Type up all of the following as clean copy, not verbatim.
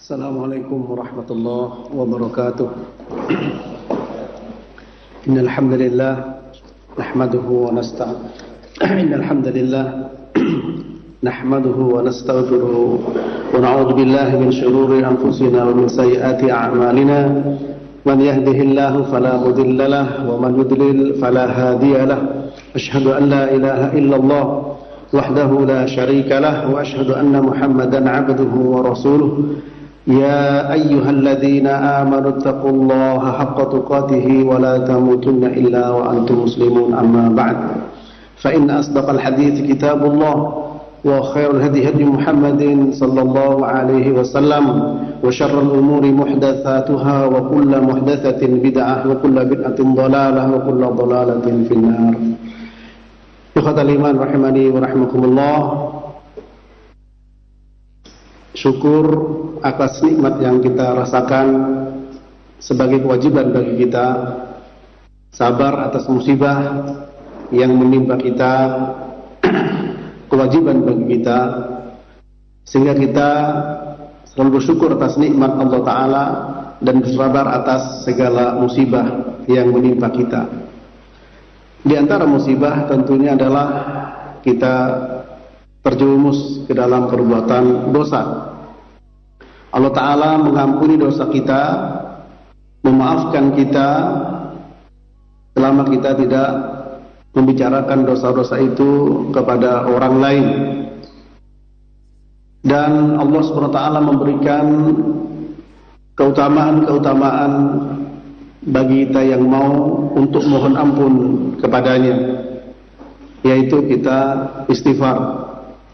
Assalamualaikum warahmatullahi wabarakatuh. Innal hamdalillah nahmaduhu wa nastaghfiruhu wa na'udzu billahi min shururi anfusina wa min sayyiati a'malina. Man yahdihillahu fala mudilla lahu wa man yudlil fala hadiya lahu. Asyhadu an la ilaha illallah wahdahu la syarika lahu wa asyhadu anna Muhammadan 'abduhu wa rasuluh. يا أيها الذين آمنوا اتقوا الله حق تقاته ولا تموتن إلا وأنتم مسلمون أما بعد فإن أصدق الحديث كتاب الله وخير الهدي هدي محمد صلى الله عليه وسلم وشر الأمور محدثاتها وكل محدثة بدعة وكل بدعة ضلالة وكل ضلالة في النار. إخوة الإيمان رحمني ورحمكم الله. Syukur atas nikmat yang kita rasakan sebagai kewajiban bagi kita, sabar atas musibah yang menimpa kita, kewajiban bagi kita, sehingga kita selalu bersyukur atas nikmat Allah Ta'ala dan bersabar atas segala musibah yang menimpa kita. Di antara musibah tentunya adalah kita terjerumus ke dalam perbuatan dosa. Allah Ta'ala mengampuni dosa kita, memaafkan kita selama kita tidak membicarakan dosa-dosa itu kepada orang lain. Dan Allah SWT memberikan keutamaan-keutamaan bagi kita yang mau untuk mohon ampun kepadanya, yaitu kita istighfar.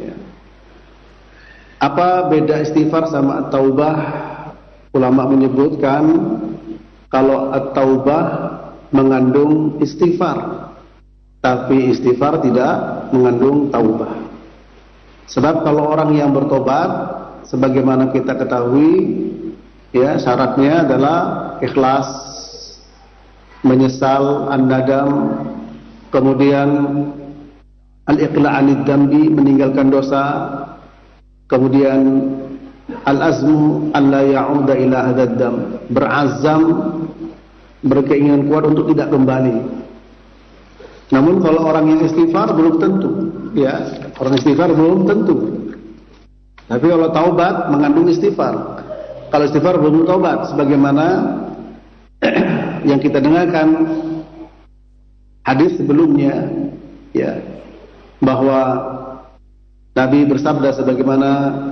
Apa beda istighfar sama at-taubah? Ulama menyebutkan kalau at-taubah mengandung istighfar, tapi istighfar tidak mengandung taubah. Sebab kalau orang yang bertobat, sebagaimana kita ketahui, ya, syaratnya adalah ikhlas, menyesal, an-nadam, kemudian al-iqla' anid dambi, meninggalkan dosa, kemudian al-azmu alla ya'uda ila hadzal dam, berazam, berkeinginan kuat untuk tidak kembali. Namun kalau orang yang istighfar belum tentu, ya, orang istighfar belum tentu. Tapi kalau taubat mengandung istighfar. Kalau istighfar belum taubat, sebagaimana yang kita dengarkan hadis sebelumnya, ya, bahwa Nabi bersabda sebagaimana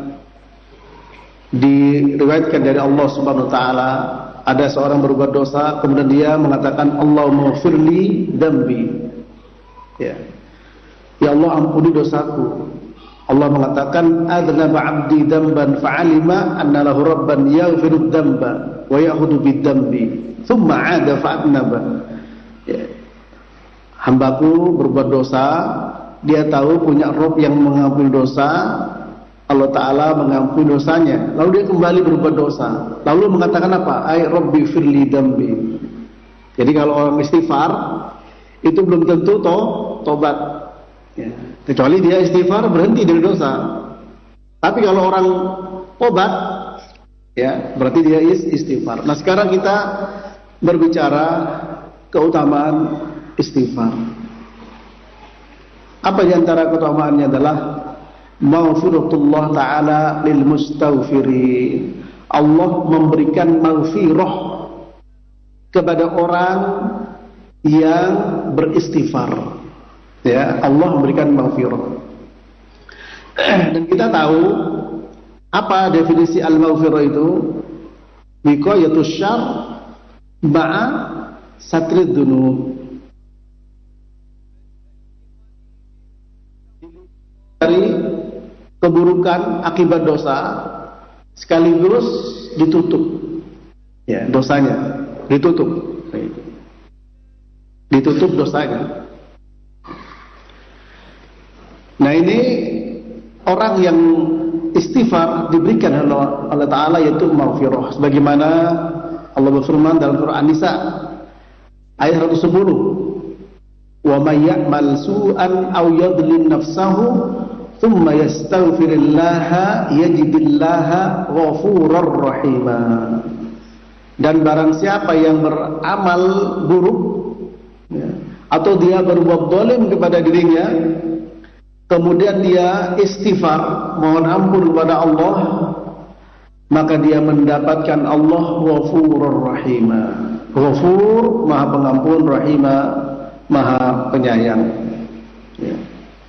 diriwayatkan dari Allah Subhanahu wa taala, ada seorang berbuat dosa kemudian dia mengatakan Allahumma firli dambi. Ya. Ya Allah, ampuni dosaku. Allah mengatakan adnaba 'abdi damban fa'alima anna lahu rabban yaghfiru damba wa ya'khudhu bid-dambi thumma 'ada fa'adnaba. Ya. Hambaku berbuat dosa, dia tahu punya Rabb yang mengampuni dosa, Allah Ta'ala mengampuni dosanya, lalu dia kembali berbuat dosa, lalu mengatakan apa? Ay Rabbi firli dambi. Jadi kalau orang istighfar itu belum tentu tobat, ya. Kecuali dia istighfar berhenti dari dosa. Tapi kalau orang tobat, ya, berarti dia istighfar. Nah, sekarang kita berbicara keutamaan istighfar. Apa di antara keutamaannya adalah maghfiratullah ta'ala lil mustaghfirin. Allah memberikan maghfirah kepada orang yang beristighfar. Ya, Allah memberikan maghfirah. Dan kita tahu apa definisi al-maghfirah itu? Wiqayatus syarr ma'a satrid dzunub. Dari keburukan akibat dosa sekaligus ditutup, ya, dosanya ditutup dosanya. Nah, ini orang yang istighfar diberikan oleh Allah Ta'ala yaitu maghfirah, sebagaimana Allah berfirman dalam Surah An-Nisa ayat 110, wa may ya'mal su'an aw yadhlim nafsahu thumma yastaghfirillaha yajidillaha ghafurar rahima. Dan barang siapa yang beramal buruk, ya, atau dia berbuat zalim kepada dirinya, kemudian dia istighfar, mohon ampun kepada Allah, maka dia mendapatkan Allah Ghafurur Rahima. Ghafur, Maha Pengampun, Rahima, Maha Penyayang. Ya.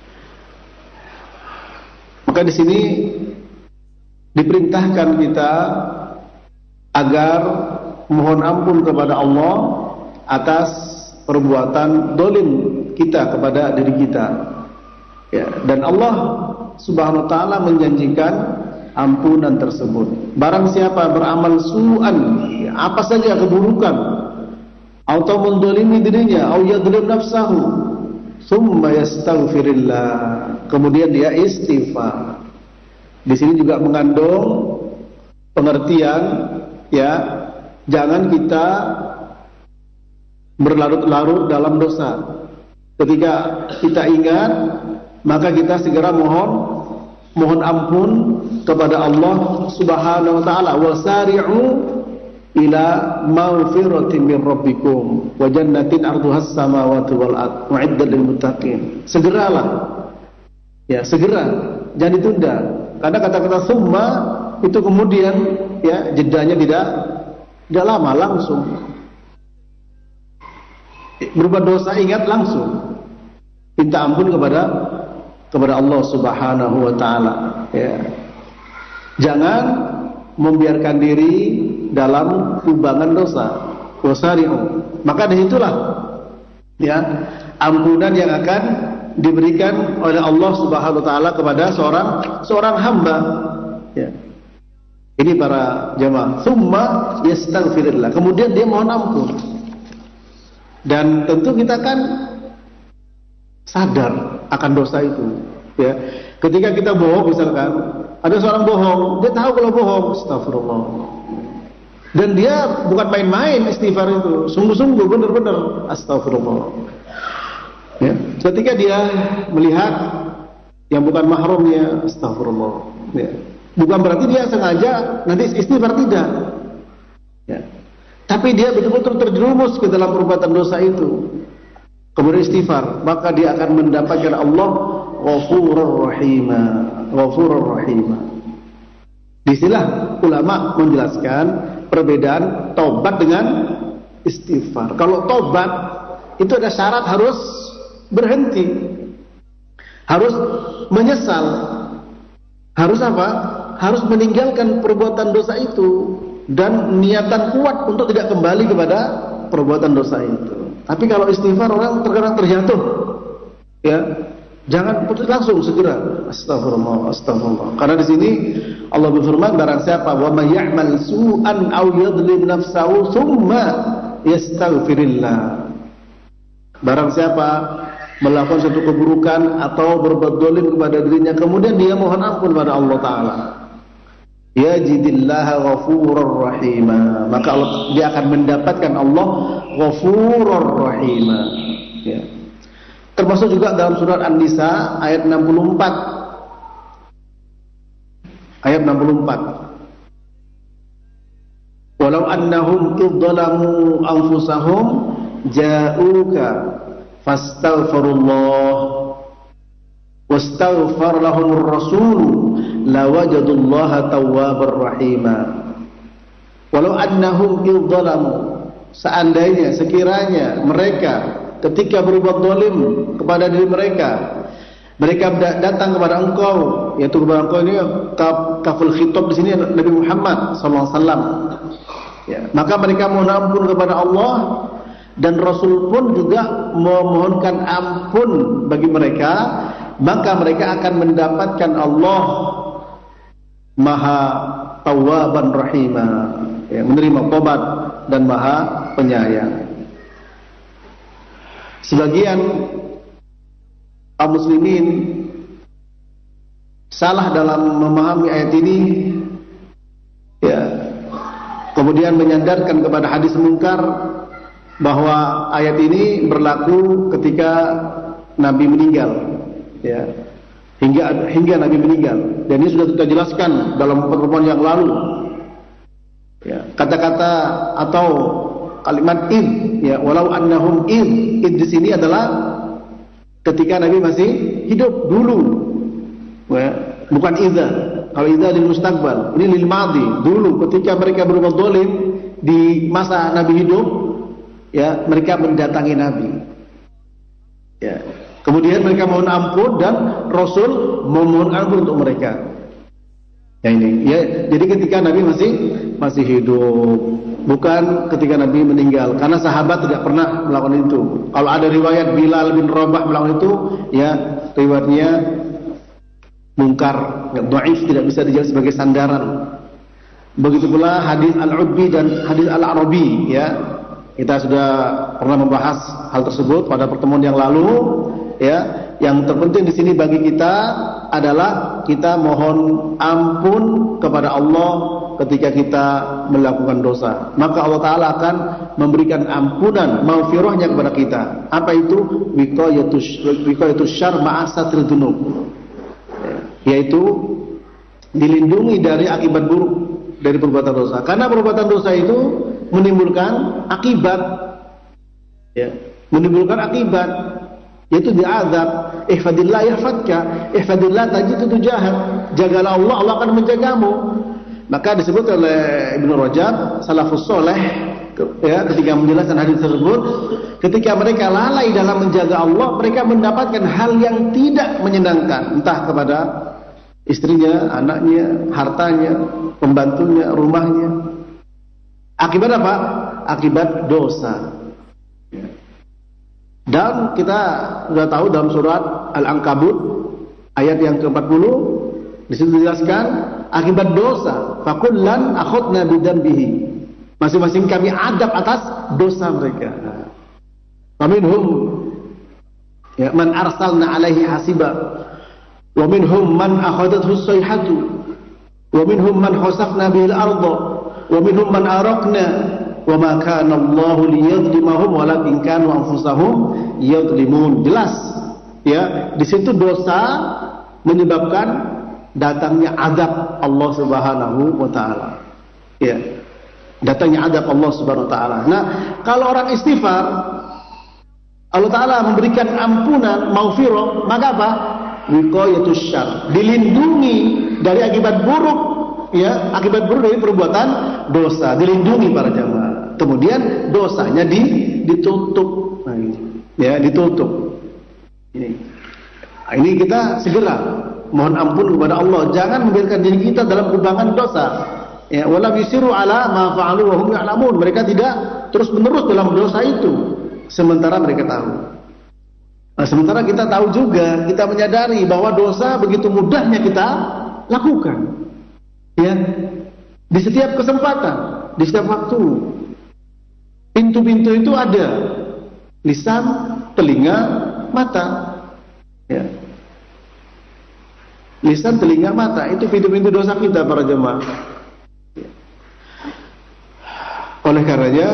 Maka di sini diperintahkan kita agar mohon ampun kepada Allah atas perbuatan dolim kita kepada diri kita. Ya, dan Allah Subhanahu wa taala menjanjikan ampunan tersebut. Barang siapa beramal su'an, ya, apa saja keburukan, atau mendolimi dirinya, atau yadlim nafsahu, thumma yastaghfirillah, kemudian dia istighfar. Di sini juga mengandung pengertian, ya, jangan kita berlarut-larut dalam dosa. Ketika kita ingat, maka kita segera mohon ampun kepada Allah Subhanahu wa taala. Wasari'u ila maghfiratin min rabbikum wa jannatin 'arduhas samawati wal ardh u'iddat lil muttaqin. Segeralah. Ya, segera, jangan ditunda. Karena kata-kata summa itu kemudian, ya, jedanya tidak lama, langsung. Berbuat dosa ingat langsung. Minta ampun kepada Allah Subhanahu wa taala, ya. Jangan membiarkan diri dalam kubangan dosa. Wasari'u. Maka disitulah, ya, ampunan yang akan diberikan oleh Allah Subhanahu wa taala kepada seorang hamba, ya. Ini para jemaah. Tsumma yastaghfirullah. Kemudian dia mohon ampun. Dan tentu kita kan sadar akan dosa itu, ya. Ketika kita bohong, misalkan ada seorang bohong, dia tahu kalau bohong, astagfirullah. Dan dia bukan main-main istighfar itu, sungguh-sungguh, benar-benar astagfirullah. Ya. Ketika dia melihat yang bukan mahramnya, astagfirullah. Ya. Bukan berarti dia sengaja nanti istighfar, tidak. Ya. Tapi dia betul-betul terjerumus ke dalam perbuatan dosa itu. Kemudian istighfar, maka dia akan mendapatkan Allah Ghafurur Rahima. Ghafurur Rahima. Disinilah ulama menjelaskan perbedaan taubat dengan istighfar. Kalau taubat itu ada syarat, harus berhenti, harus menyesal, harus apa? Harus meninggalkan perbuatan dosa itu dan niatan kuat untuk tidak kembali kepada perbuatan dosa itu. Tapi kalau istighfar, orang terkadang terjatuh, ya, jangan putus, langsung segera astagfirullah, astagfirullah. Karena di sini Allah berfirman, barang siapa wa may ya'mal su'an aw yadhlim nafsahu tsumma yastaghfirillah. Barang siapa melakukan suatu keburukan atau berbuat zalim kepada dirinya, kemudian dia mohon ampun kepada Allah taala, yajidillaha ghafurur rahima, maka Allah, dia akan mendapatkan Allah ghafurur rahima, ya. Termasuk juga dalam surat An-Nisa ayat 64. Ayat 64. Walau annahum idzalamu anfusahum ja'uka fastaghfirullah wastaghfar lahumur rasul lawajadullaha tawwabar rahima. Walau annahum idzalamu, seandainya, sekiranya mereka ketika berbuat zalim kepada diri mereka, mereka datang kepada engkau, yaitu kepada engkau ini kaful khitab di sini Nabi Muhammad SAW, ya, maka mereka mohon ampun kepada Allah, dan Rasul pun juga memohonkan ampun bagi mereka, maka mereka akan mendapatkan Allah Maha Tawwaban Rahima, ya, menerima tobat dan Maha Penyayang. Sebagian kaum muslimin salah dalam memahami ayat ini, ya, kemudian menyandarkan kepada hadis mungkar bahwa ayat ini berlaku ketika Nabi meninggal, ya. hingga Nabi meninggal. Dan ini sudah kita jelaskan dalam pertemuan yang lalu. Ya, kata-kata atau kalimat id, ya, walau annahum id di sini adalah ketika Nabi masih hidup dulu. Ya, bukan idza. Kalau idza lil mustaqbal, ini lil madhi, dulu ketika mereka berbuat zalim di masa Nabi hidup, ya, mereka mendatangi Nabi. Ya. Kemudian mereka mohon ampun dan Rasul memohon ampun untuk mereka. Ya ini, ya. Jadi ketika Nabi masih hidup, bukan ketika Nabi meninggal. Karena sahabat tidak pernah melakukan itu. Kalau ada riwayat Bilal bin Rabah melakukan itu, ya riwayatnya mungkar, dhaif, tidak bisa dijadikan sebagai sandaran. Begitu pula hadis Al-Udbi dan hadis Al-Arabi, ya. Kita sudah pernah membahas hal tersebut pada pertemuan yang lalu, ya. Yang terpenting di sini bagi kita adalah kita mohon ampun kepada Allah ketika kita melakukan dosa. Maka Allah Ta'ala akan memberikan ampunan, maghfirahnya kepada kita. Apa itu? Wiqayatus syarr ma'a satril dzunub. Yaitu dilindungi dari akibat buruk dari perbuatan dosa. Karena perbuatan dosa itu menimbulkan akibat, ya, menimbulkan akibat, yaitu diazab. Ihfadillah yahfadka, ihfadillah tajidhu tujahak. Jagalah Allah, Allah akan menjagamu. Maka disebut oleh Ibnu Rajab salafus saleh, ya, ketika menjelaskan hadis tersebut, ketika mereka lalai dalam menjaga Allah, mereka mendapatkan hal yang tidak menyenangkan, entah kepada istrinya, anaknya, hartanya, pembantunya, rumahnya. Akibat apa? Akibat dosa. Dan kita sudah tahu dalam surat Al-Ankabut ayat yang ke-40, di situ dijelaskan akibat dosa. Fakullan akhadna bidzambihi. Masing-masing kami adab atas dosa mereka. Faminhum, ya, man arsalna alaihi hasiba. Wa minhum man akhadathu as-sayhatu. Wa minhum man khasafna bihil arda. Wa minhum man araqna. Wa ma kana Allahu liyadhlimahum walakin kanu anfusahum yadhlimun. Jelas, ya, di situ dosa menyebabkan datangnya azab Allah Subhanahu wa taala. Ya. Datangnya azab Allah Subhanahu wa taala. Nah, kalau orang istighfar, Allah Taala memberikan ampunan, maghfirah, maka apa? Wiqayatus syarr, dilindungi dari akibat buruk, ya, akibat buruk dari perbuatan dosa, dilindungi para jamaah. Kemudian dosanya ditutup. Nah, ya, ditutup. Ini kita segera mohon ampun kepada Allah. Jangan membiarkan diri kita dalam kubangan dosa. Ya, wala yusiru ala ma fa'alu wa hum ya'lamun. Mereka tidak terus-menerus dalam dosa itu sementara mereka tahu. Nah, sementara kita tahu juga, kita menyadari bahwa dosa begitu mudahnya kita lakukan. Ya. Di setiap kesempatan, di setiap waktu. Pintu-pintu itu ada. Lisan, telinga, mata. Ya. Lisan, telinga, mata, itu pintu-pintu dosa kita para jemaah. Oleh karenanya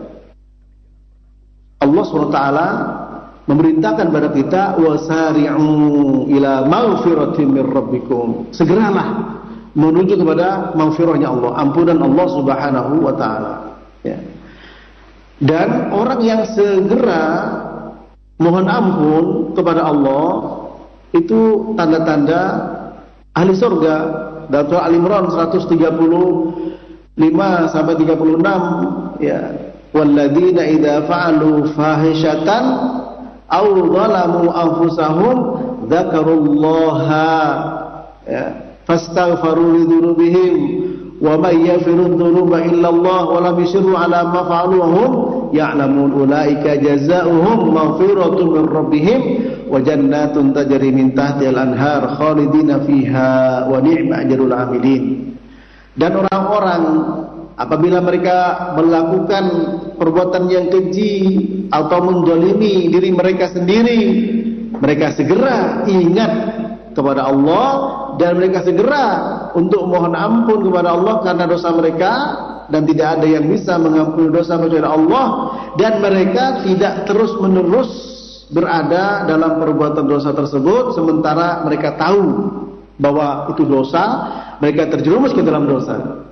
Allah SWT memerintahkan kepada kita wasari'u ila maghfiratin min rabbikum. Segeralah menuju kepada maghfirahnya Allah, ampunan Allah Subhanahu wa taala. Ya. Dan orang yang segera mohon ampun kepada Allah itu tanda-tanda ahli surga. Dalam surah Al-Imran 135 sampai 36, ya, walladzina idza fa'alu fahishatan aw zalamu anfusahum dzakarullaha, ya, fastaghfiru li dzunubihim wa may yaghfiru dzunuba illa Allah wa lam yusirru ala ma fa'alu wa hum ya'lamun ulaika jazaohum maghfiratun min rabbihim wa jannatun tajri min tahtiha al-anhar khalidina fiha wa ni'ma ajrul 'amilin. Dan orang-orang apabila mereka melakukan perbuatan yang keji atau menzalimi diri mereka sendiri, mereka segera ingat kepada Allah dan mereka segera untuk mohon ampun kepada Allah karena dosa mereka, dan tidak ada yang bisa mengampuni dosa kecuali Allah, dan mereka tidak terus-menerus berada dalam perbuatan dosa tersebut sementara mereka tahu bahwa itu dosa, mereka terjerumus ke dalam dosa.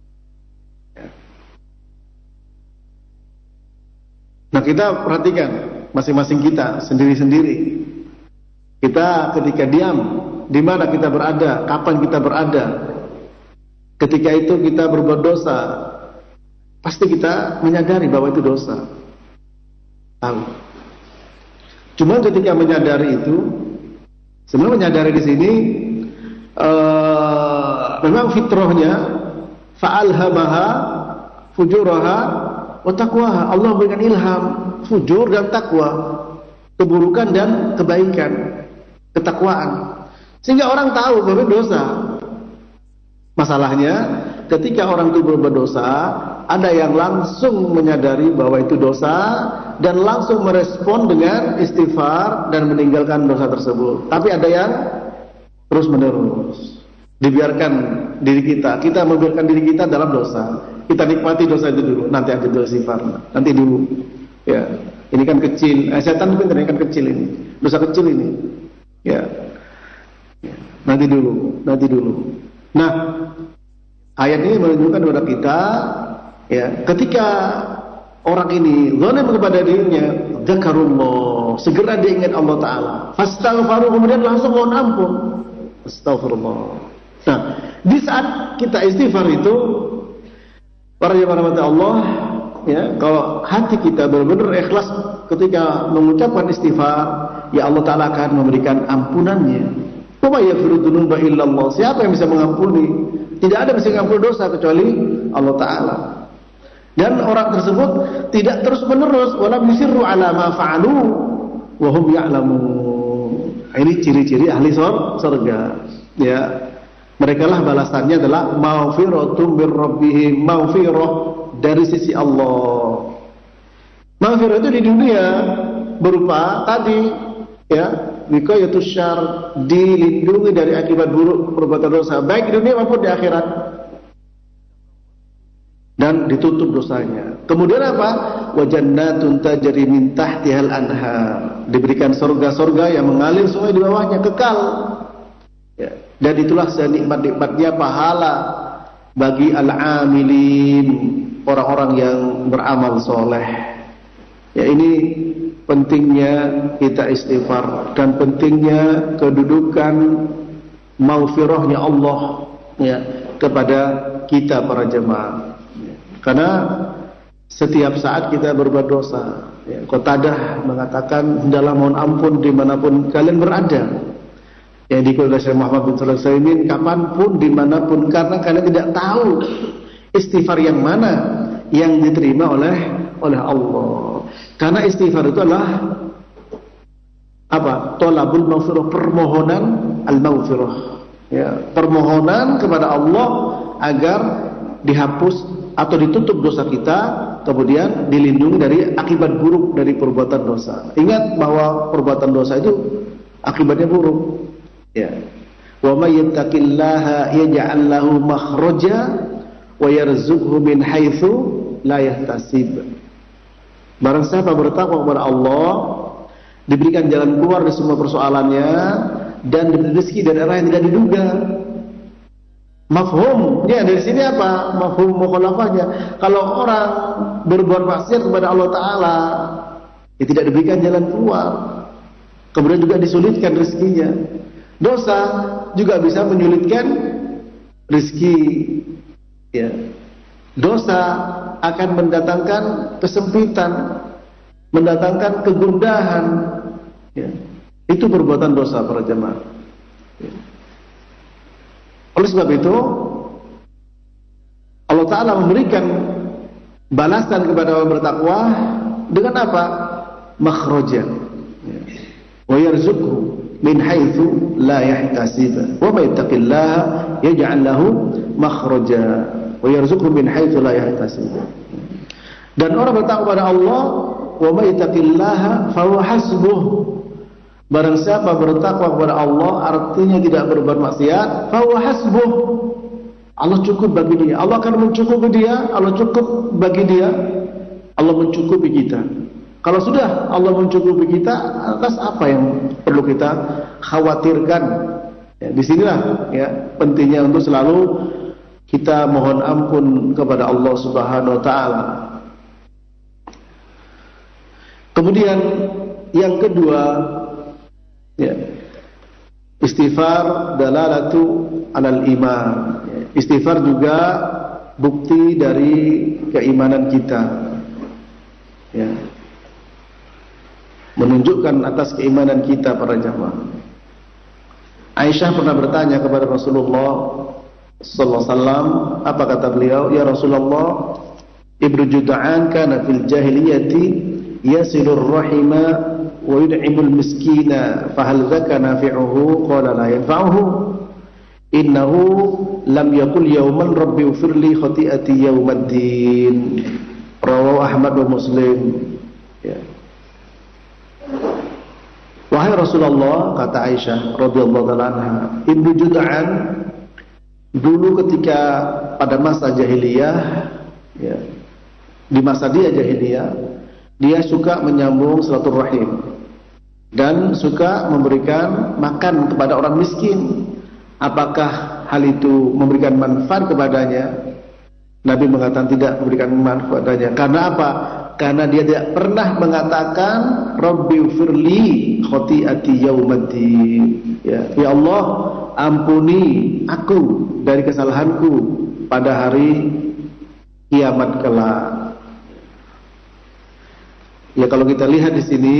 Nah, kita perhatikan masing-masing kita sendiri-sendiri. Kita ketika diam, di mana kita berada, kapan kita berada. Ketika itu kita berbuat dosa, pasti kita menyadari bahwa itu dosa. Tahu. Cuma ketika menyadari itu, sebenarnya menyadari di sini memang fitrahnya fa'alhamaha fujuraha wa taqwaha. Allah memberikan ilham fujur dan takwa, keburukan dan kebaikan, ketakwaan, sehingga orang tahu bahwa itu dosa. Masalahnya ketika orang itu berbuat dosa, ada yang langsung menyadari bahwa itu dosa dan langsung merespon dengan istighfar dan meninggalkan dosa tersebut. Tapi ada yang terus menerus, dibiarkan diri kita membiarkan diri kita dalam dosa. Kita nikmati dosa itu dulu, nanti aja dulu istighfar, nanti dulu. Ya, ini kan kecil. Setan itu kan kecil ini, dosa kecil ini. Ya, nanti dulu. Nah, ayat ini menunjukkan kepada kita, ya, ketika orang ini zalim kepada dirinya, dzakarullah, segera dia ingat Allah Ta'ala, fastaghfaru, kemudian langsung mohon ampun, astagfirullah. Nah, di saat kita istighfar itu, para jemaah rahmat Allah, ya, kalau hati kita benar-benar ikhlas ketika mengucapkan istighfar, ya Allah Ta'ala akan memberikan ampunannya. Wa yaghfiru dzunuba illallah. Siapa yang bisa mengampuni? Tidak ada yang bisa mengampuni dosa kecuali Allah Ta'ala. Dan orang tersebut tidak terus-menerus wala yusirru ala ma fa'alu wa hum ya'lamun. Ini ciri-ciri ahli surga. Ya. Merekalah balasannya adalah maghfiratum bir rabbihim, maghfirah dari sisi Allah. Maghfirah itu di dunia berupa tadi, ya, wiqayatus syarr, dilindungi dari akibat buruk perbuatan dosa baik di dunia maupun di akhirat, dan ditutup dosanya. Kemudian apa? Wa jannatun tajri min tahtihal anhar, diberikan surga-surga yang mengalir sungai di bawahnya, kekal. Ya. Dan itulah senikmat-nikmatnya pahala bagi al-amilin, orang-orang yang beramal soleh. Ya, ini pentingnya kita istighfar dan pentingnya kedudukan maghfirahnya Allah, ya, kepada kita para jemaah. Ya. Karena setiap saat kita berbuat dosa. Ya. Qatadah mengatakan, hendaklah mohon ampun dimanapun kalian berada. Yang dikutip oleh Syekh Muhammad bin Shalih Al-Utsaimin, kapanpun, dimanapun, karena kalian tidak tahu istighfar yang mana yang diterima oleh Allah. Karena istighfar itu adalah apa? Thalabul maghfirah, permohonan al-maghfirah. Ya, permohonan kepada Allah agar dihapus atau ditutup dosa kita, kemudian dilindungi dari akibat buruk dari perbuatan dosa. Ingat bahwa perbuatan dosa itu akibatnya buruk. Ya. Wa may yattaqillaha yaj'al lahu makhraja wa yarzuqhu min haitsu la yahtasib. Barang siapa bertakwa kepada Allah, diberikan jalan keluar dari semua persoalannya dan diberi rezeki dari arah yang tidak diduga. Mafhum, ya, dari sini apa? Mafhum mukhalafahnya. Kalau orang berbuat maksiat kepada Allah Ta'ala, ya, tidak diberikan jalan keluar, kemudian juga disulitkan rezekinya. Dosa juga bisa menyulitkan rezeki. Ya. Dosa akan mendatangkan kesempitan, mendatangkan kegundahan. Ya. Itu perbuatan dosa para jemaah. Ya. Oleh sebab itu, Allah Ta'ala memberikan balasan kepada orang bertakwa dengan apa? Makhraja. Ya. Wa yarzuqhu min haitsu la yahtasib. Wa may yattaqillaha yaj'al lahu makhraja wa yarzuqhu min haitsu la yahtasib. Dan orang bertakwa kepada Allah, wa may yattaqillaha fa huwa hasbuh. Barang siapa bertakwa kepada Allah, artinya tidak berbuat maksiat, fa huwa hasbuh. Allah cukup bagi dia. Allah akan mencukupi dia, Allah cukup bagi dia, Allah mencukupi kita. Kalau sudah Allah mencukupi kita, atas apa yang perlu kita khawatirkan? Ya, disinilah ya pentingnya untuk selalu kita mohon ampun kepada Allah Subhanahu Wa Taala. Kemudian yang kedua, ya, istighfar dalalatu alal iman. Istighfar juga bukti dari keimanan kita, ya, menunjukkan atas keimanan kita para jamaah. Aisyah pernah bertanya kepada Rasulullah sallallahu alaihi wasallam, apa kata beliau? Ya Rasulullah, Ibnu Jud'an kana fil jahiliyati yasilur rahima wa yud'imul miskina fahal dzaka nafi'uhu? Qala la yanfa'uhu. Innahu lam yaqul yawman rabbi ighfirli khati'ati yaumaddin. Rawahu Ahmad wa Muslim. Ya. Wahai Rasulullah, kata Aisyah radhiyallahu anha, Ibnu Jud'an dulu ketika pada masa jahiliyah, ya, di masa dia jahiliyah, dia suka menyambung silaturahim dan suka memberikan makan kepada orang miskin. Apakah hal itu memberikan manfaat kepadanya? Nabi mengatakan tidak memberikan manfaat kepadanya. Karena apa? Karena dia tidak pernah mengatakan Rabbi firli khati'ati yaumaddin. Ya Allah, ampuni aku dari kesalahanku pada hari kiamat kelak. Ya, kalau kita lihat di sini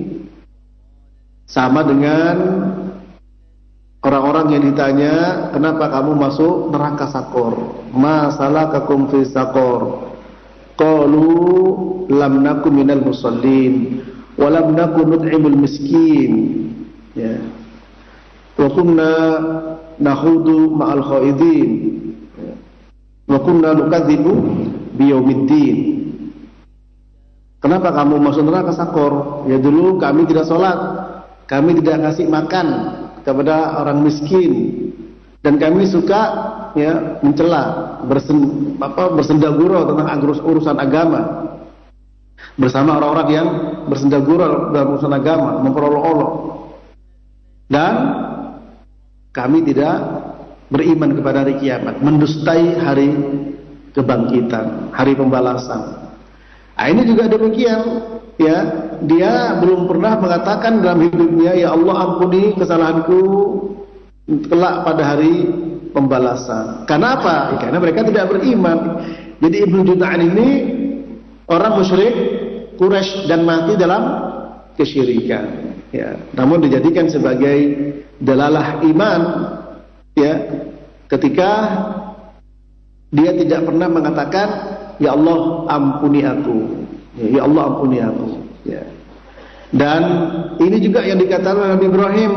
sama dengan orang-orang yang ditanya, kenapa kamu masuk neraka Sakor? Ma salakakum fi Sakor? Qalu lam nakum minal musallin wa lam nakun nut'imul miskin. Ya. Wa kunna nakhudu ma'al khaidin. Ya. Wa kunna nukadzibu biyaumiddin. Kenapa kamu masuk neraka Sakor? Ya, dulu kami tidak sholat, kami tidak ngasih makan kepada orang miskin, dan kami suka, ya, mencela, bersendagurau tentang urusan agama bersama orang-orang yang bersendagurau dalam urusan agama, memperolok-olok, dan kami tidak beriman kepada hari kiamat, mendustai hari kebangkitan, hari pembalasan. Nah, ini juga demikian, ya, dia belum pernah mengatakan dalam hidupnya, ya Allah ampuni kesalahanku kelak pada hari pembalasan. Karena apa? Karena mereka tidak beriman. Jadi Ibnu Jud'an ini orang musyrik Quraisy dan mati dalam kesyirikan, ya. Namun dijadikan sebagai dalalah iman, ya, ketika dia tidak pernah mengatakan ya Allah ampuni aku, ya Allah ampuni aku, ya. Dan ini juga yang dikatakan oleh Nabi Ibrahim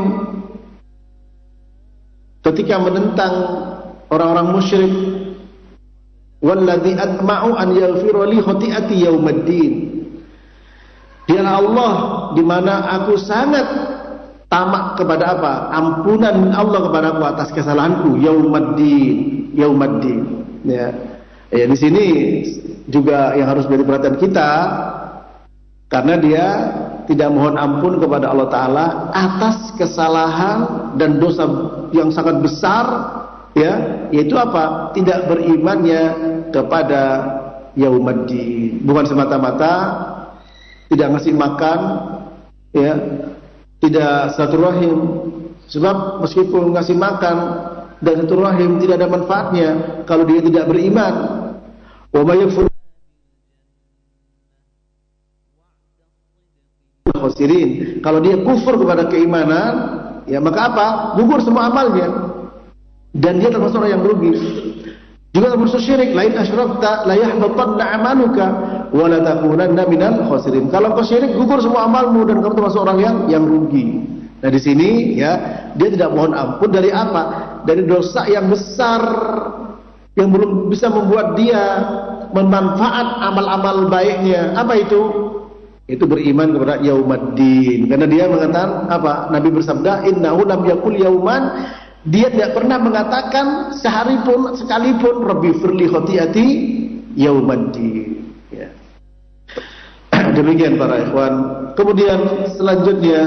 ketika menentang orang-orang musyrik, walladzi atma'u an yaghfira li khati'ati yaumaddin. Dialah Allah di mana aku sangat tamak kepada apa? Ampunan Allah kepadaku atas kesalahanku, yaumaddin, ya. Ya, di sini juga yang harus menjadi perhatian kita, karena dia tidak mohon ampun kepada Allah Ta'ala atas kesalahan dan dosa yang sangat besar, ya, yaitu apa? Tidak berimannya kepada yaumaddin. Bukan semata-mata tidak ngasih makan, ya, tidak silaturahim, sebab meskipun ngasih makan dan silaturahim tidak ada manfaatnya kalau dia tidak beriman. Wa may yakfur khasirin, kalau dia kufur kepada keimanan, ya maka apa? Gugur semua amalnya dan dia termasuk orang yang merugi. Juga termasuk syirik, lain asyrakta la yahbatanna amaluka wa la takunanna minal khasirin. Kalau kau syirik, gugur semua amalmu dan kamu termasuk orang yang rugi. Nah, di sini, ya, dia tidak mohon ampun dari apa? Dari dosa yang besar yang belum bisa membuat dia memanfaat amal-amal baiknya. Apa itu? Itu beriman kepada yaumaddin. Karena dia mengatakan apa? Nabi bersabda, innahu lam yakul yauman, dia tidak pernah mengatakan sehari pun, sekalipun, Rabbi firli khati'ati yaumaddin, ya. Demikian para ikhwan. Kemudian selanjutnya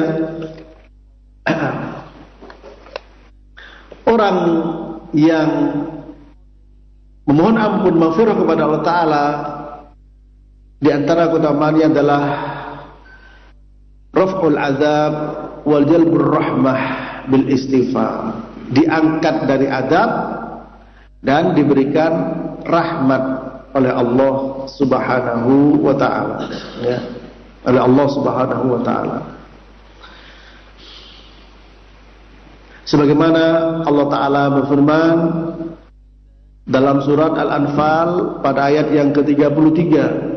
orang yang memohon ampun maghfirah kepada Allah Ta'ala, di antara keutamaannya adalah raf'ul azab wal jalbur rahmah bil istighfar, diangkat dari azab dan diberikan rahmat oleh Allah Subhanahu wa Ta'ala, ya, oleh Allah Subhanahu wa Ta'ala. Sebagaimana Allah Ta'ala berfirman dalam surat Al-Anfal pada ayat yang ke-33,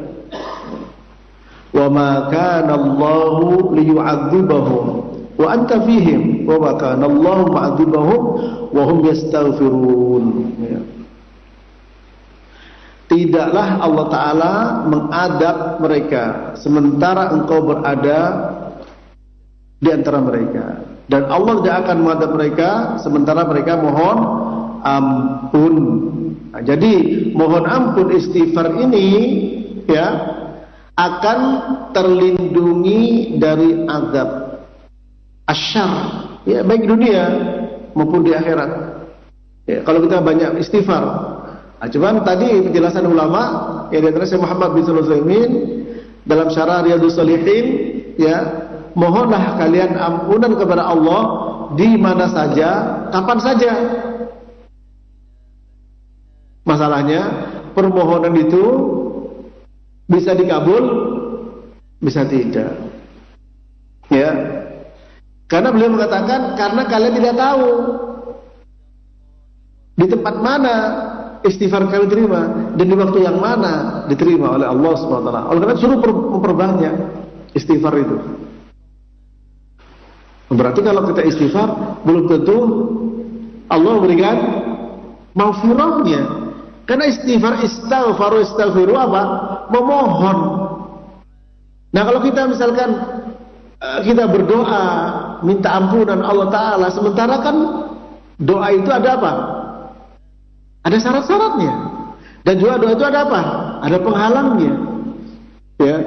wa ma kana Allahu liyu'adzibahum wa anta fihim wa ma kana Allahu mu'adzibahum wa hum yastaghfirun. Ya. Tidaklah Allah Ta'ala mengadab mereka sementara engkau berada di antara mereka, dan Allah tidak akan mengadab mereka sementara mereka mohon ampun. Nah, jadi mohon ampun istighfar ini, ya, akan terlindungi dari azab asyar, ya, baik dunia maupun di akhirat. Ya, kalau kita banyak istighfar. Nah, cuman tadi penjelasan ulama, ya, di antara Syekh Muhammad bin Shalih Al-Utsaimin dalam Syarah Riyadhus Shalihin, ya, mohonlah kalian ampunan kepada Allah di mana saja, kapan saja. Masalahnya permohonan itu bisa dikabul, bisa tidak. Ya. Karena beliau mengatakan karena kalian tidak tahu di tempat mana istighfar kalian diterima dan di waktu yang mana diterima oleh Allah Subhanahu wa taala. Oleh karena suruh memperbanyak istighfar itu. Berarti kalau kita istighfar belum tentu Allah memberikan maghfirahnya. Karena istighfar, istaghfiru apa? Memohon. Nah, kalau kita misalkan kita berdoa minta ampunan Allah Ta'ala, sementara kan doa itu ada apa? Ada syarat-syaratnya. Dan juga doa itu ada apa? Ada penghalangnya. Ya.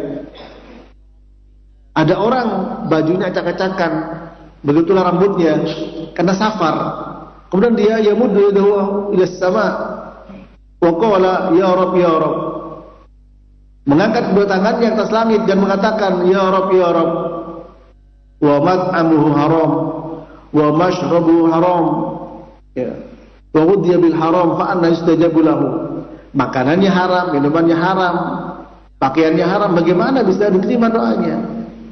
Ada orang bajunya acak-acakan, begitulah rambutnya karena safar. Kemudian dia yamuddu yadahu ila sama wa qala ya Rabb ya Rabb, mengangkat kedua tangannya ke atas langit dan mengatakan ya Rabb ya Rabb, wa mat'amuhu haram wa mashrabuhu haram, ya, wa ghudhiya bil haram fa anna yustajabu lahu. Makanannya haram, minumannya haram, pakaiannya haram, bagaimana bisa diterima doanya?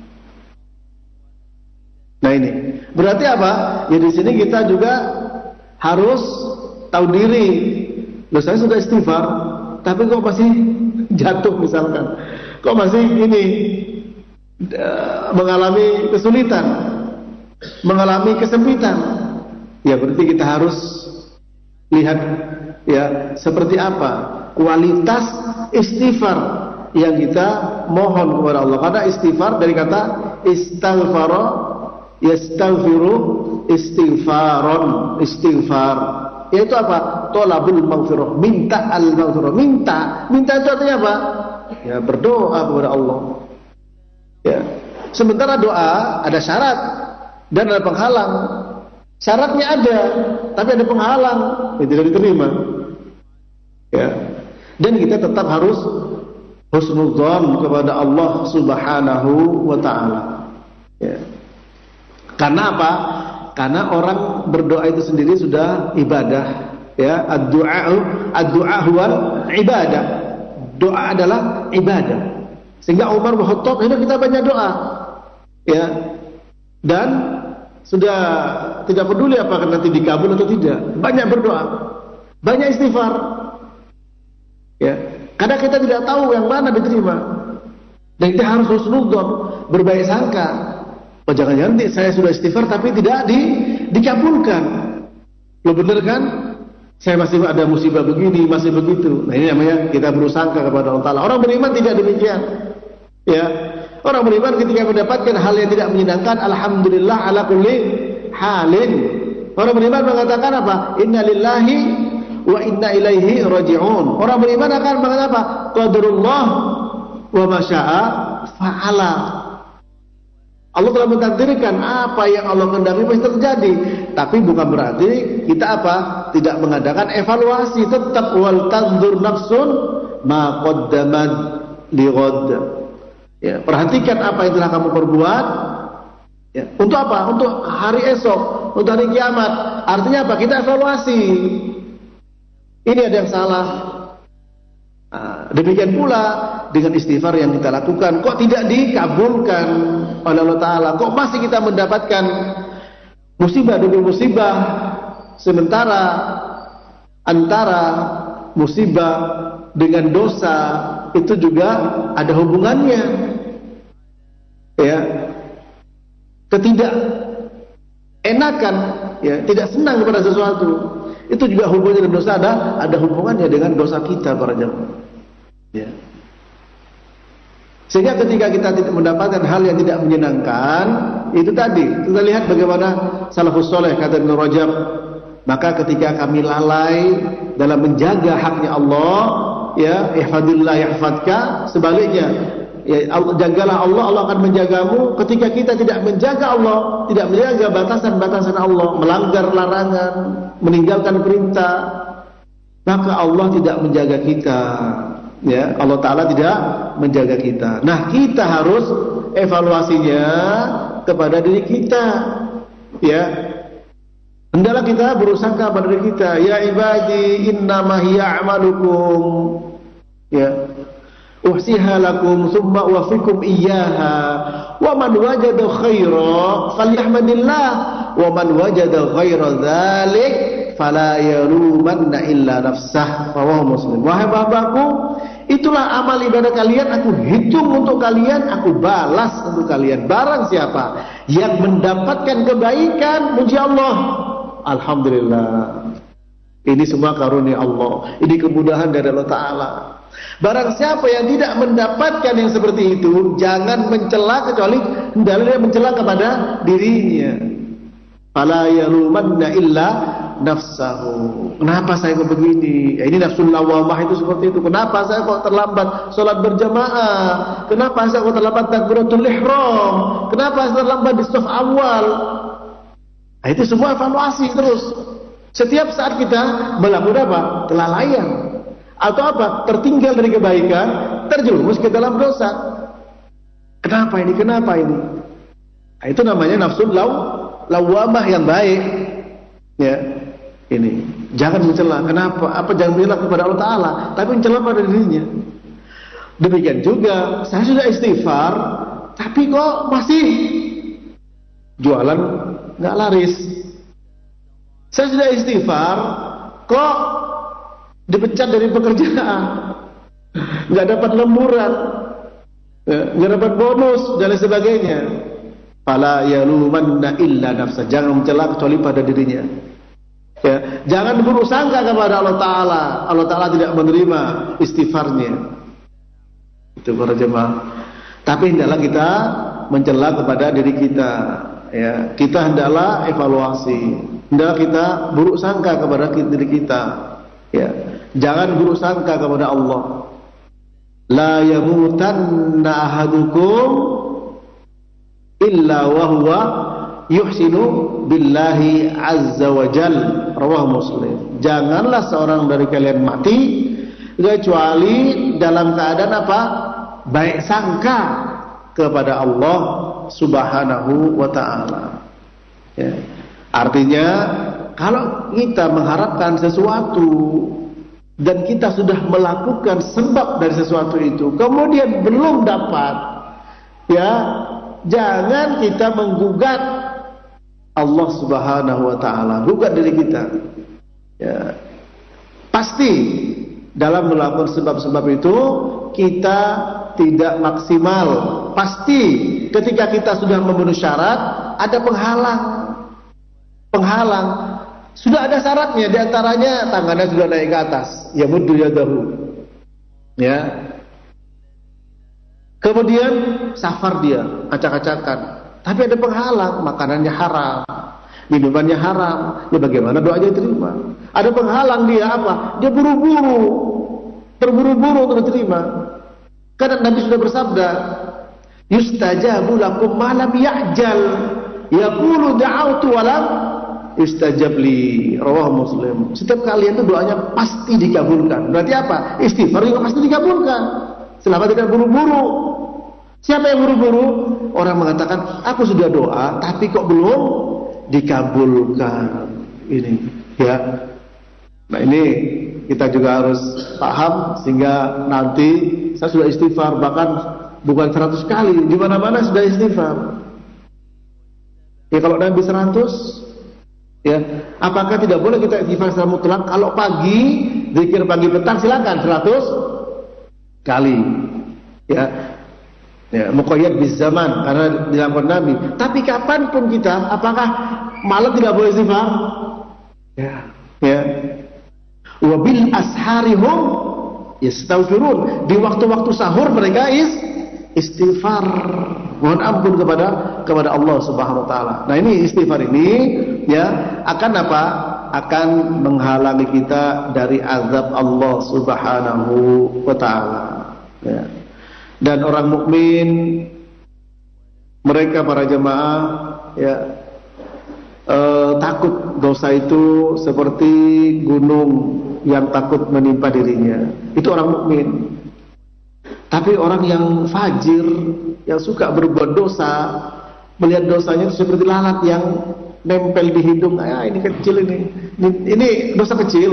Nah, ini berarti apa? Ya, di sini kita juga harus tahu diri. Loh, saya sudah istighfar, tapi kok masih jatuh misalkan, kok masih ini mengalami kesulitan, mengalami kesempitan. Ya, berarti kita harus lihat, ya, seperti apa kualitas istighfar yang kita mohon kepada Allah. Karena istighfar dari kata istaghfara, yastaghfiru, istighfaron, istighfar. Yaitu apa? Tolabul maghfirah, minta al-maghfirah, minta itu artinya apa? Ya, berdoa kepada Allah. Ya. Sementara doa ada syarat dan ada penghalang. Syaratnya ada, tapi ada penghalang, yang tidak diterima. Ya. Dan kita tetap harus husnudzon kepada Allah Subhanahu wa Ta'ala. Ya. Karena apa? Karena orang berdoa itu sendiri sudah ibadah, ya. Ad-du'a huwa ibadah. Doa adalah ibadah. Sehingga Umar bin Khattab, ini kita banyak doa, ya. Dan sudah tidak peduli apakah nanti dikabul atau tidak. Banyak berdoa, banyak istighfar. Ya. Karena kita tidak tahu yang mana diterima. Dan kita harus husnudzon, berbaik sangka. Oh, jangan-jangan saya sudah istighfar tapi tidak dikabulkan. Lo bener kan? Saya masih ada musibah begini, masih begitu. Nah, ini namanya kita bersangka kepada Allah Ta'ala. Orang beriman tidak demikian. Ya, orang beriman ketika mendapatkan hal yang tidak menyenangkan, alhamdulillah ala kulli halin. Orang beriman mengatakan apa? Inna lillahi wa inna ilaihi raji'un. Orang beriman akan mengatakan apa? Qadarullah wa ma syaa fa'ala. Allah telah mentakdirkan apa yang Allah kehendaki pasti terjadi. Tapi bukan berarti kita apa? Tidak mengadakan evaluasi. Tetap wal tanzur nafsun ma qaddamat lighad. Ya, perhatikan apa yang telah kamu perbuat. Ya, untuk apa? Untuk hari esok, untuk hari kiamat. Artinya apa? Kita evaluasi. Ini ada yang salah. Demikian pula dengan istighfar yang kita lakukan, kok tidak dikabulkan oleh Allah Ta'ala? Kok masih kita mendapatkan musibah demi musibah, sementara antara musibah dengan dosa itu juga ada hubungannya. Ya, ketidakenakan, ya, tidak senang kepada sesuatu, itu juga hubungannya dengan dosa, ada hubungannya dengan dosa kita para jemaah. Ya. Sehingga ketika kita tidak mendapatkan hal yang tidak menyenangkan, itu tadi kita lihat bagaimana salafus soleh, kata Ibnu Rajab, maka ketika kami lalai dalam menjaga haknya Allah, ya, ihfadillah yahfadka, sebaliknya, ya, jagalah Allah, Allah akan menjagamu. Ketika kita tidak menjaga Allah, tidak menjaga batasan-batasan Allah, melanggar larangan, meninggalkan perintah, maka Allah tidak menjaga kita. Ya, Allah Ta'ala tidak menjaga kita. Nah, kita harus evaluasinya kepada diri kita. Ya, hendaklah kita berusaha pada diri kita. Ya ibadi, innama hiya a'malukum. Ya, uhsiha lakum thumma uwaffikum iyyaha. Wa man wajada khaira falyahmadillah, wa man wajada ghaira dzalik fala yalumanna illa nafsah. Rawahu Muslim. Wahai babaku, itulah amal ibadah kalian, aku hitung untuk kalian, aku balas untuk kalian. Barang siapa yang mendapatkan kebaikan, muji Allah, alhamdulillah. Ini semua karunia Allah, ini kemudahan dari Allah Ta'ala. Barang siapa yang tidak mendapatkan yang seperti itu, jangan mencela, kecuali hendaknya mencela kepada dirinya. Fala yalumanna illa nafsahu. Kenapa saya kok begini? Ya, ini nafsul lawamah itu seperti itu. Kenapa saya kok terlambat sholat berjamaah? Kenapa saya kok terlambat takbiratul ihram? Kenapa saya terlambat di shaf awal? Nah, itu semua evaluasi terus. Setiap saat kita melakukan apa? Kelalaian atau apa? Tertinggal dari kebaikan, terjerumus ke dalam dosa. Kenapa ini? Kenapa ini? Nah, itu namanya nafsul lawamah yang baik. Ya, ini jangan mencela. Kenapa? Apa jangan mencela kepada Allah Ta'ala, tapi mencela pada dirinya. Demikian juga, saya sudah istighfar, tapi kok masih jualan nggak laris. Saya sudah istighfar, kok dipecat dari pekerjaan, nggak dapat lemburan, nggak dapat bonus dan lain sebagainya. Fala yalumanna illa nafsa. Jangan mencela kecuali pada dirinya. Ya, jangan bersangka kepada Allah Ta'ala. Allah Ta'ala tidak menerima istighfarnya. Itu para jemaah. Tapi hendaklah kita mencela kepada diri kita. Ya, kita hendaklah evaluasi. Hendaklah kita buruk sangka kepada diri kita. Ya, jangan buruk sangka kepada Allah. La yamutanna ahadukum illa wa huwa yuhsinu billahi azza wa jal. Rawahu Muslim. Janganlah seorang dari kalian mati kecuali dalam keadaan apa? Baik sangka kepada Allah subhanahu wa ta'ala. Ya. Artinya kalau kita mengharapkan sesuatu dan kita sudah melakukan sebab dari sesuatu itu, kemudian belum dapat, ya, jangan kita menggugat Allah subhanahu wa ta'ala, gugat diri kita. Ya. Pasti dalam melakukan sebab-sebab itu kita tidak maksimal. Pasti ketika kita sudah memenuhi syarat, ada penghalang. Sudah ada syaratnya, diantaranya tangannya sudah naik ke atas, ya muddu yadahu. Ya. Kemudian safar dia, acak-acakan. Tapi ada penghalang, makanannya haram, minumannya haram. Ya bagaimana doanya diterima? Ada penghalang dia apa? Dia terburu-buru untuk diterima. Karena Nabi sudah bersabda, yustajabu lakum ma lam ya'jal yaqulu da'autu wa lam yustajab li. Rawahu Muslim. Setiap kalian itu doanya pasti dikabulkan. Berarti apa? Istighfar juga pasti dikabulkan. Selama tidak buru-buru. Siapa yang buru-buru? Orang mengatakan, aku sudah doa tapi kok belum dikabulkan. Ini ya. Nah, ini kita juga harus paham sehingga nanti saya sudah istighfar bahkan bukan 100 kali, di mana-mana sudah istighfar. Ya kalau Nabi 100, ya, apakah tidak boleh kita istighfar secara mutlak? Kalau pagi, zikir pagi petang silakan 100 kali. Ya. Ya, muqayyad bis zaman karena dilakukan Nabi. Tapi kapanpun kita, apakah malam tidak boleh istighfar? Ya. Ya. Wa bil asharihum yastaghfirun. Di waktu-waktu sahur mereka istighfar, mohon ampun kepada Allah Subhanahu wa taala. Nah, ini istighfar ini ya akan apa? Akan menghalangi kita dari azab Allah Subhanahu wa taala. Ya. Dan orang mukmin mereka para jemaah ya takut dosa itu seperti gunung yang takut menimpa dirinya. Itu orang mukmin. Tapi orang yang fajir, yang suka berbuat dosa, melihat dosanya itu seperti lalat yang nempel di hidung. Ini kecil ini dosa kecil.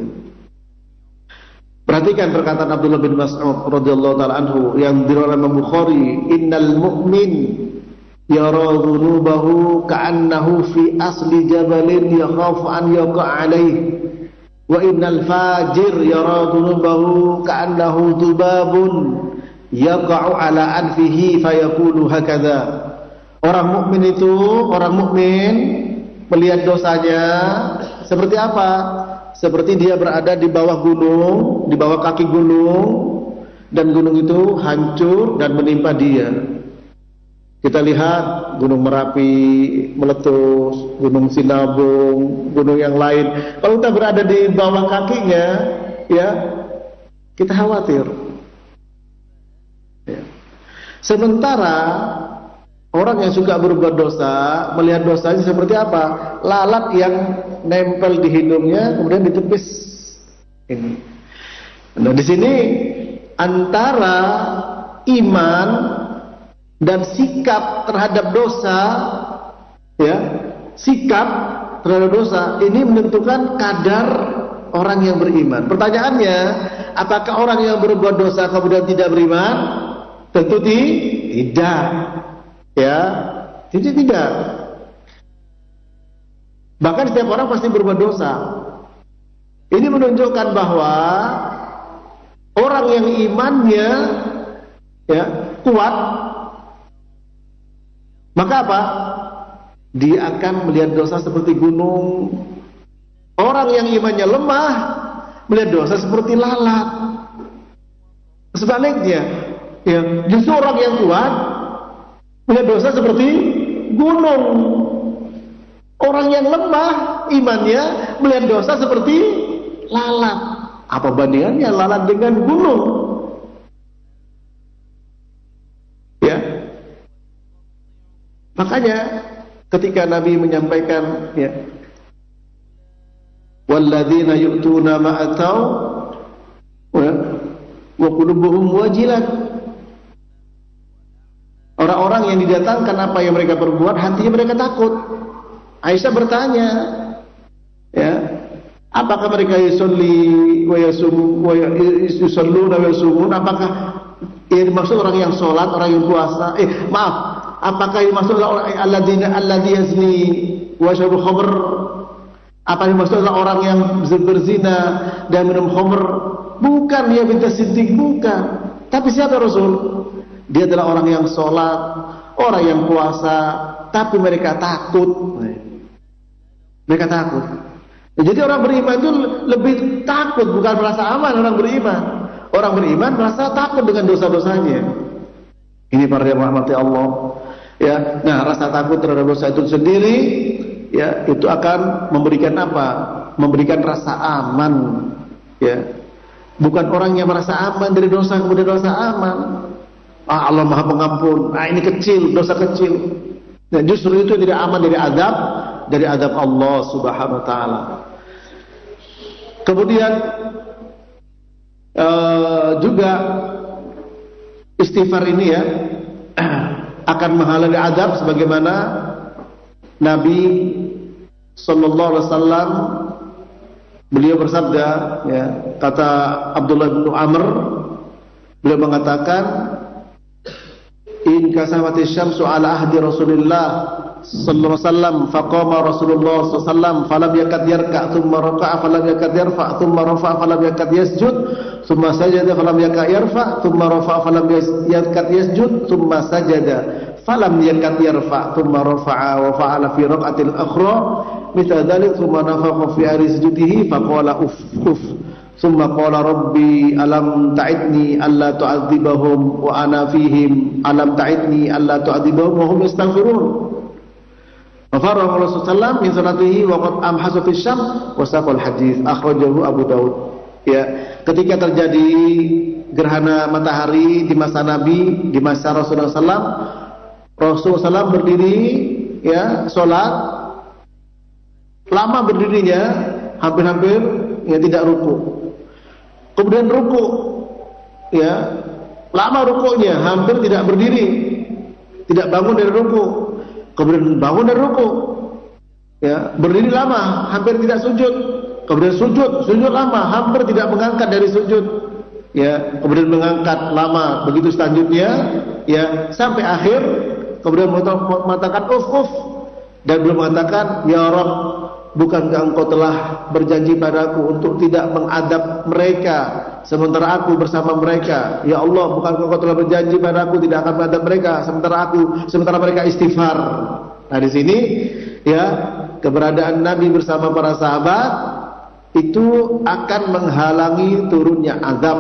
Perhatikan perkataan Abdullah bin Mas'ud radhiyallahu taala anhu yang diriwayatkan Imam Bukhari, "Innal mu'min yara dhunubahu ka'annahu fi asli jabalin yakhafu an yaqa' alayhi wa innal fajir yara dhunubahu ka'annahu dhubabun yaqa'u ala anfihi fayaqulu hakadha." Orang mukmin itu, orang mukmin melihat dosanya seperti apa? Seperti dia berada di bawah gunung, di bawah kaki gunung, dan gunung itu hancur dan menimpa dia. Kita lihat Gunung Merapi meletus, Gunung Sinabung, gunung yang lain. Kalau kita berada di bawah kakinya, ya kita khawatir. Ya. Sementara orang yang suka berbuat dosa, melihat dosanya seperti apa? Lalat yang nempel di hidungnya, kemudian ditepis. Ini. Nah, di sini antara iman dan sikap terhadap dosa, ya, sikap terhadap dosa ini menentukan kadar orang yang beriman. Pertanyaannya, apakah orang yang berbuat dosa kemudian tidak beriman? Tentu tidak. Ya, tidak. Bahkan setiap orang pasti berbuat dosa. Ini menunjukkan bahwa orang yang imannya ya kuat, maka apa? Dia akan melihat dosa seperti gunung. Orang yang imannya lemah melihat dosa seperti lalat. Sebaliknya, ya, justru orang yang kuat melihat dosa seperti gunung. Orang yang lemah imannya melihat dosa seperti lalat. Apa bandingannya lalat dengan gunung? Ya. Makanya ketika Nabi menyampaikan ya, walladzina yu'tuna ma atau wa qulubuhum wajilat. Orang-orang yang didatangkan apa yang mereka perbuat, hatinya mereka takut. Aisyah bertanya, ya, apakah mereka yusolli wa yasum wa yusalluna wa yasumun? Apakah ini dimaksud orang yang sholat, orang yang puasa? Maaf, apakah ini dimaksud orang alladzi yazni wa yashrabu khamr? Apa yang dimaksud adalah orang yang berzina dan minum khamr? Bukan, dia minta siddiq, bukan. Tapi siapa Rasul? Dia adalah orang yang sholat, orang yang puasa, tapi mereka takut. Mereka takut. Jadi orang beriman itu lebih takut, bukan merasa aman orang beriman. Orang beriman merasa takut dengan dosa-dosanya. Ini para yang rahmati Allah. Ya, nah rasa takut terhadap dosa itu sendiri, ya itu akan memberikan apa? Memberikan rasa aman. Ya, bukan orang yang merasa aman dari dosa kemudian dosa aman. Allah Maha Pengampun. Ini kecil, dosa kecil. Nah, justru itu tidak aman dari azab Allah Subhanahu wa taala. Kemudian juga istighfar ini ya akan menghalangi azab, sebagaimana Nabi sallallahu alaihi wasallam beliau bersabda, ya, kata Abdullah bin Amr, beliau mengatakan, in kasamatis syamsu ala ahdi Rasulillah sallallahu alaihi wasallam faqama Rasulullah sallallahu alaihi wasallam falam yakad yarka thumma raka'a falam yakad yarfa thumma rafa'a falam yakad yasjud thumma sajada falam yakad yarfa thumma rafa'a falam yakad yasjud thumma sajada falam yakad yarfa thumma rafa'a wa fa'ala fi rak'atil akhra mithla dhalik thumma nafakha fi sujudihi faqala uff thumma qala rabbi alam ta'idni alla tu'adzibahum wa ana fihim alam ta'idni alla tu'adzibahum wa hum yastaghfirun. Faragha Rasulullah min salatihi wa qad amhasa fi syam wa saqal hadis akhrajahu Abu Daud. Ya, ketika terjadi gerhana matahari di masa Nabi, di masa Rasulullah SAW berdiri, ya, salat lama berdirinya, hampir-hampir ya tidak ruku. Kemudian ruku, ya, lama rukunya, hampir tidak berdiri, tidak bangun dari ruku. Kemudian bangun dari ruku, ya, berdiri lama, hampir tidak sujud. Kemudian sujud lama, hampir tidak mengangkat dari sujud, ya. Kemudian mengangkat lama, begitu selanjutnya, ya, sampai akhir. Kemudian mengatakan uf, dan belum mengatakan, ya Rabb, bukankah engkau telah berjanji padaku untuk tidak mengadab mereka sementara aku bersama mereka? Ya Allah, bukankah engkau telah berjanji padaku tidak akan mengadab mereka sementara mereka istighfar? Nah, di sini ya, keberadaan Nabi bersama para sahabat itu akan menghalangi turunnya azab.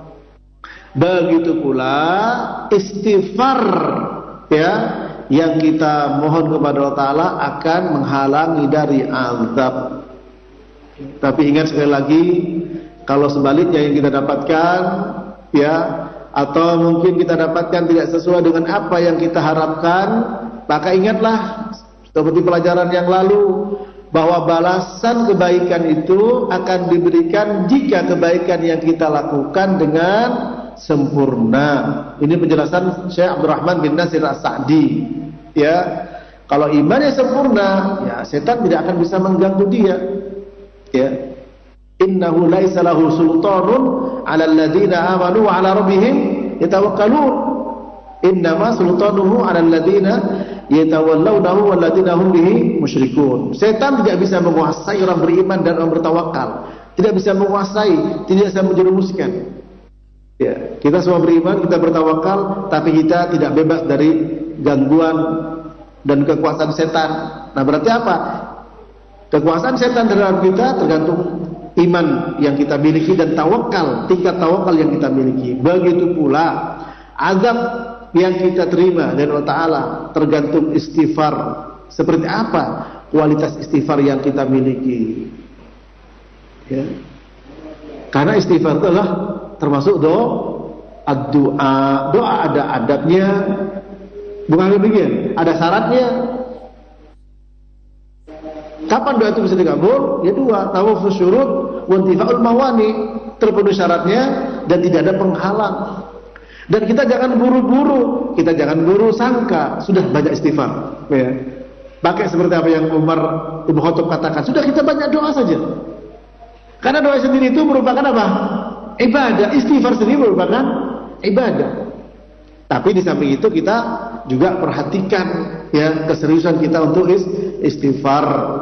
Begitu pula istighfar, ya, yang kita mohon kepada Allah Ta'ala akan menghalangi dari azab. Tapi ingat sekali lagi, kalau sebaliknya yang kita dapatkan, ya, atau mungkin kita dapatkan tidak sesuai dengan apa yang kita harapkan, maka ingatlah seperti pelajaran yang lalu, bahwa balasan kebaikan itu akan diberikan jika kebaikan yang kita lakukan dengan sempurna. Ini penjelasan Syekh Abdurrahman bin Nasir As-Sa'di. Ya, kalau imannya sempurna, ya, setan tidak akan bisa mengganggu dia. Ya, innahu laisa lahu sultanun 'alal ladzina amanu wa 'ala rabbihim yatawakkalun. Innama sultanuhu 'alal ladzina yatawallawnahu wal ladzina hum bihi musyrikun. Setan tidak bisa menguasai orang beriman dan orang bertawakal. Tidak bisa menguasai, tidak bisa menjerumuskan. Ya, kita semua beriman, kita bertawakal, tapi kita tidak bebas dari gangguan dan kekuasaan setan. Nah, berarti apa? Kekuasaan setan terhadap kita tergantung iman yang kita miliki dan tawakal, tingkat tawakal yang kita miliki. Begitu pula azab yang kita terima dari Allah Ta'ala tergantung istighfar. Seperti apa kualitas istighfar yang kita miliki, ya. Karena istighfar itu adalah termasuk doa. Doa ada adabnya, bukan demikian, ada syaratnya. Kapan doa itu bisa dikabul? Ya dua, tawafus syurut wa intifa'ul mawani, terpenuhi syaratnya dan tidak ada penghalang. Dan kita jangan buru-buru, kita jangan buru sangka sudah banyak istighfar, ya. Pakai seperti apa yang Umar Ibn Khattab katakan, sudah kita banyak doa saja. Karena doa sendiri itu merupakan apa? Ibadah. Istighfar sendiri merupakan ibadah. Tapi di samping itu kita juga perhatikan, ya, keseriusan kita untuk istighfar.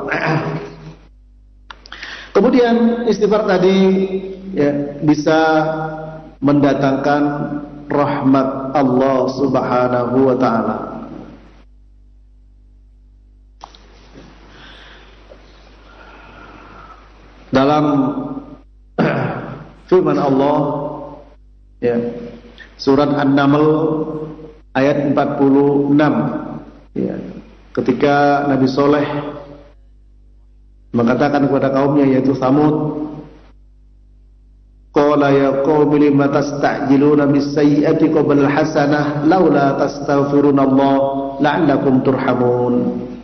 Kemudian istighfar tadi, ya, bisa mendatangkan rahmat Allah Subhanahu wa ta'ala. Dalam firman Allah, ya, surat An-Naml ayat 46, ya, ketika Nabi Soleh mengatakan kepada kaumnya yaitu Tsamud, qala ya qaumi lima tastajiluna bis-sayyi'ati qabla al-hasanah laula tastaghfirunallah la'allakum turhamun.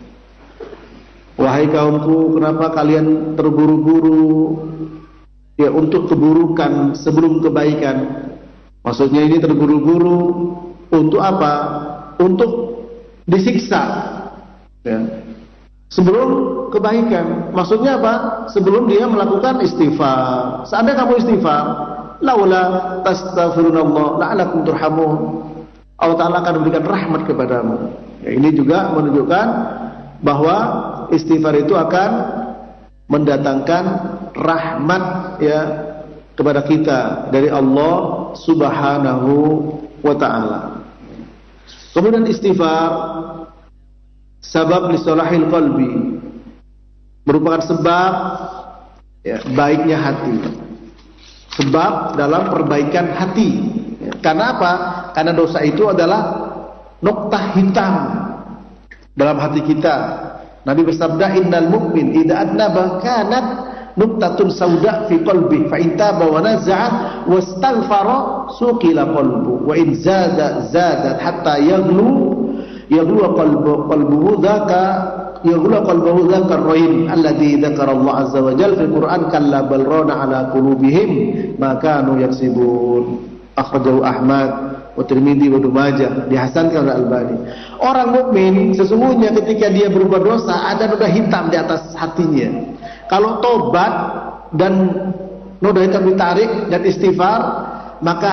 Wahai kaumku, kenapa kalian terburu-buru ya untuk keburukan sebelum kebaikan? Maksudnya ini terburu-buru untuk apa? Untuk disiksa ya. Sebelum kebaikan. Maksudnya apa? Sebelum dia melakukan istighfar. Seandainya kamu istighfar, laula tastaghfirunallah la'allakum turhamun, Allah Ta'ala akan memberikan rahmat kepadamu. Ya, ini juga menunjukkan bahwa istighfar itu akan mendatangkan rahmat ya kepada kita dari Allah Subhanahu wa Ta'ala. Kemudian istighfar sabab li salahil qalbi, merupakan sebab ya, baiknya hati, sebab dalam perbaikan hati ya. Karena apa? Karena dosa itu adalah noktah hitam dalam hati kita. Nabi bersabda, innal mu'min idza adnaba kanat nuqtatun sauda fi qalbi fa in taba wa naza'a wastaghfara suqila qalbu wa in zadat hatta yaghlu qalbuhu dzaka ar-rayn alladhi dzakara Allah azza wa jalla fil Qur'an kalla bal rana ala qulubihim ma kanu yaksibun. Akhrajahu Ahmad wa Tirmidzi wa Ibnu Majah, dihasankan oleh Albani. Orang mukmin sesungguhnya ketika dia berbuat dosa ada noda hitam di atas hatinya. Kalau tobat dan noda hitam ditarik dan istighfar, maka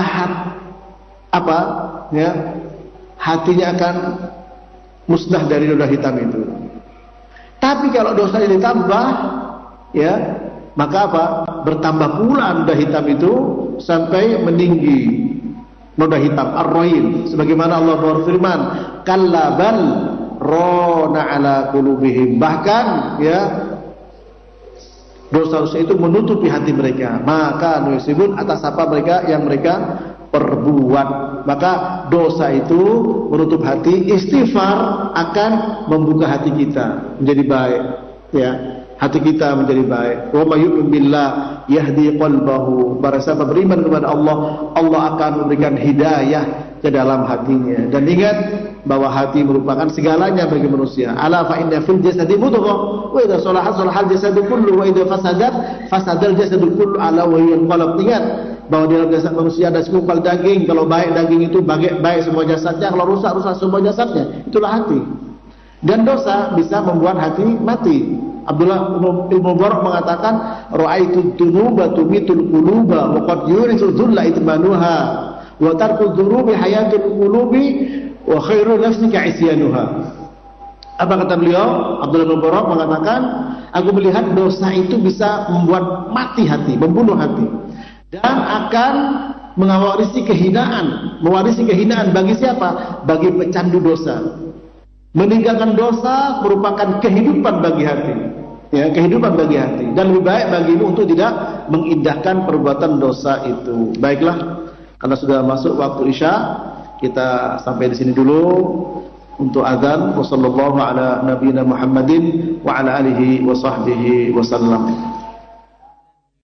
hatinya akan musnah dari noda hitam itu. Tapi kalau dosanya ditambah, ya, maka apa? Bertambah pula noda hitam itu sampai meninggi noda hitam ar-rayn. Sebagaimana Allah berfirman, kalla bal rana ala qulubihim. Bahkan, ya, dosa-dosa itu menutupi hati mereka. Maka nusibun atas apa mereka yang mereka perbuat. Maka dosa itu menutup hati. Istighfar akan membuka hati kita menjadi baik ya, hati kita menjadi baik. Wa may yu'min billah yahdi qalbahu. Barang siapa beriman kepada Allah, Allah akan memberikan hidayah ke dalam hatinya. Dan ingat bahwa hati merupakan segalanya bagi manusia. Ala fa inna fil jasadi mudghah wa idza salahat salahal jasadu kullu wa idza fasadat fasadal jasadu kullu ala wa hiya qalb. Ingat bahwa di dalam jasad manusia ada segumpal daging. Kalau baik daging itu baik semua jasadnya, kalau rusak semua jasadnya. Itulah hati. Dan dosa bisa membuat hati mati. Abdullah bin Mubarak mengatakan, ra'aitu dzunuba tumitul quluba wa qad yurisu dzulla itmanuha wa tarku dzunubi hayatul qulubi wa khairu nafsika isyanuha. Apa kata beliau? Abdullah bin Mubarak mengatakan, aku melihat dosa itu bisa membuat mati hati, membunuh hati, dan akan mewarisi kehinaan bagi siapa? Bagi pecandu dosa. Meninggalkan dosa merupakan kehidupan bagi hati, ya, kehidupan bagi hati, dan lebih baik bagimu untuk tidak mengindahkan perbuatan dosa itu. Baiklah, karena sudah masuk waktu Isya, kita sampai di sini dulu untuk azan. Wassallallahu ala nabiyina Muhammadin wa ala alihi wa sahbihi wasallam.